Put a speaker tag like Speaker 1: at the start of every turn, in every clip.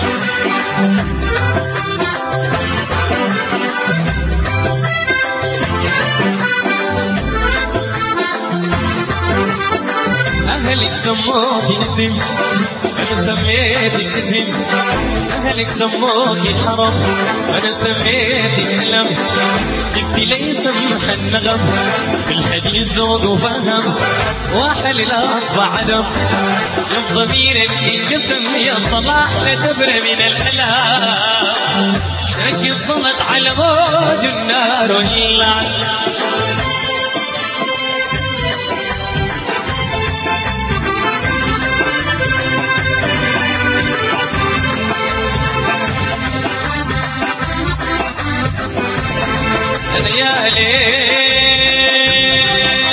Speaker 1: أهلك سموكي نسم أنا سميتك نسم، أهلك سموكي حرم أنا سميتك ألم، جبت لي سمح النغم في الحديث ذوق وفهم واحل الأصبع عدم، جنب ضميرك انقسم يا صلاح لتبرى من الألام، شك الصمت على موج النار واللعن. يا ليل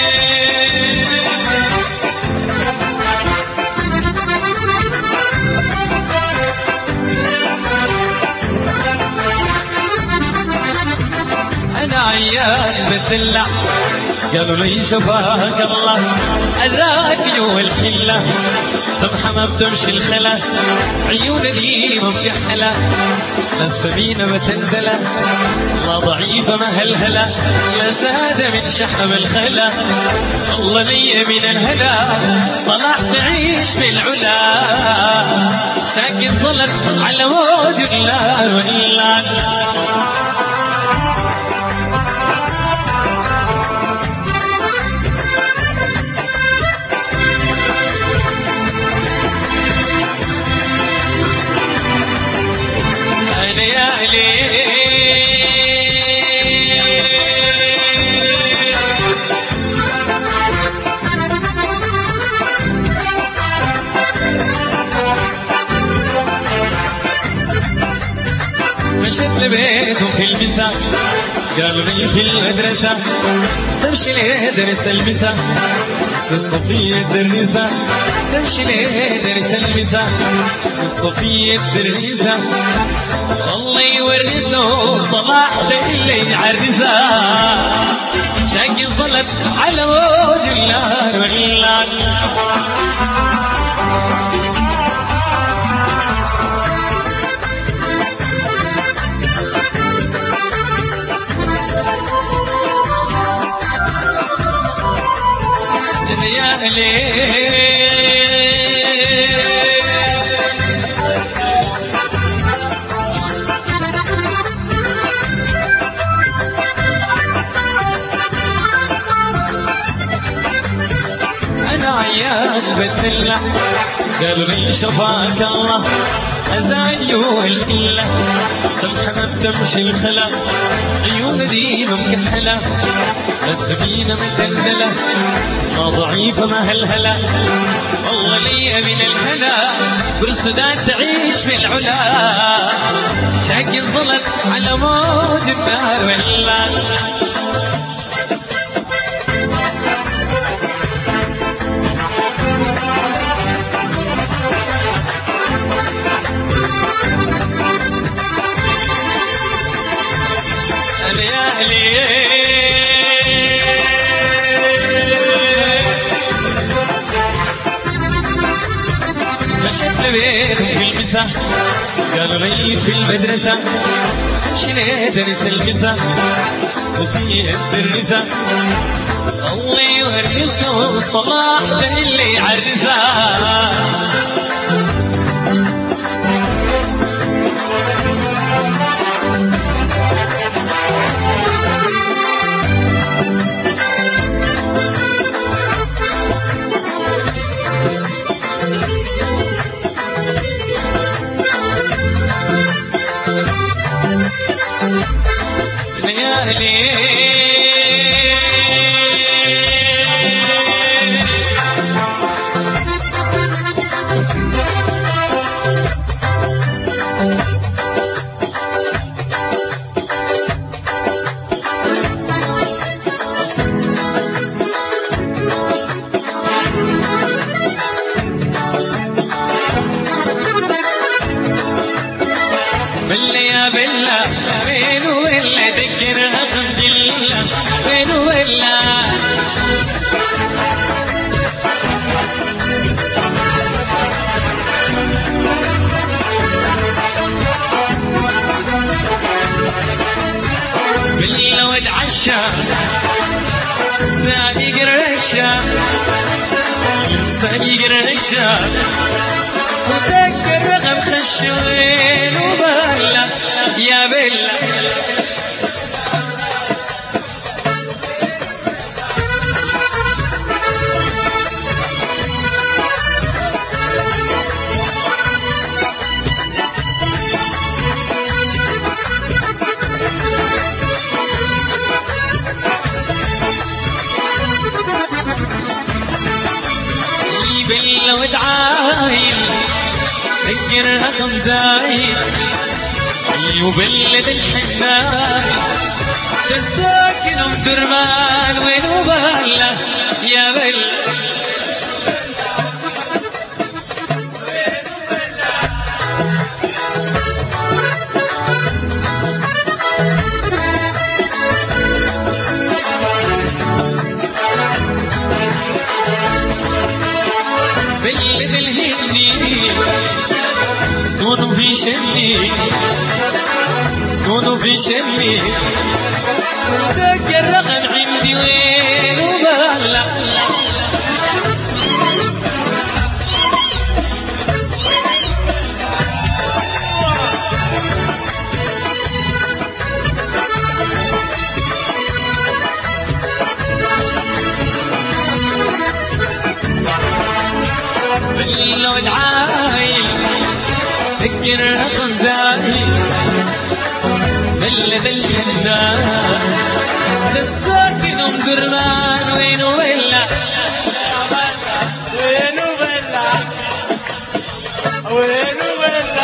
Speaker 1: أنا عيان بتلع، قالوا لي شفاك الله أذاك جوا الحلة، سمحة ما بتمشي الخلا عيون دي مفتحلة، السفينة بتنزلة الله ضعيفة مهلهلة، يا زاد من شحم الخلا والله لي من الهلا، صلاح تعيش في العلا شاكي ظلت على موج النار واللعن. يا ليل مشيت لبيتهم في المساء، قالوا لي في المدرسة تمشي ليه درس المساء، الصفية الدريسة تمشي ليه درس المساء، الصفية الدريسة الله يورثه صلاح اللي يعرسه، شاكي ظلت على موج النار واللعن. يا ليل أنا عيان بتلع، قالوا لي شفاك الله أزاي والحلة، سمحة ما بتمشي الخلا عيون دي مكحلة، السفينة متندلة ما ضعيفة مهلهلة والله لي من الهلا، بالسودان تعيش في العلا شاكي ظلت على موج النار واللعن. مشيت لبيتهم في المساء، قالوا لي في المدرسة امشي ليه درس المساء، صفية الدرسة الله يورثه صلاح اللي يعرسه. يا ليل بلا يا بلا وين ولا ذكرها بالله وين ولا الشام ثاني قرن الشام ثاني قرن الشام وذكر رقم خشوين وبلا يا بلا بلا ودعايل ذكر رقم زايد وبلد الحنان تساكن ام درمان وين وبلا يا بلا بلد الهندي سكونوا في شمي سكونوا في شمي ذكر رقم عندي وين وبلا باللون عايل ذكر رقم زايد بلد الحنان الساكن ام درمان وين وبلا وين وبلا وين وبلا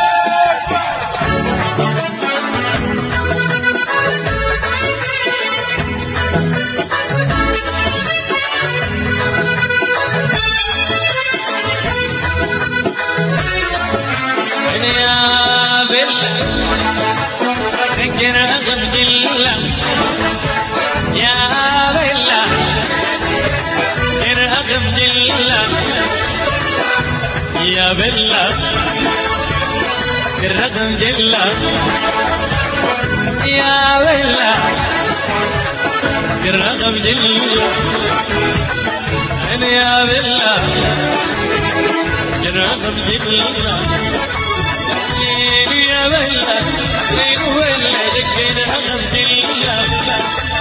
Speaker 1: يا بلا ذكر رقم جلة يا بلا ذكر رقم جلة يا بلا ذكر رقم جلة يا بلا ذكر رقم جلة يا بلا ذكر رقم جلة يا بلا وين ولا ذكر رقم جلة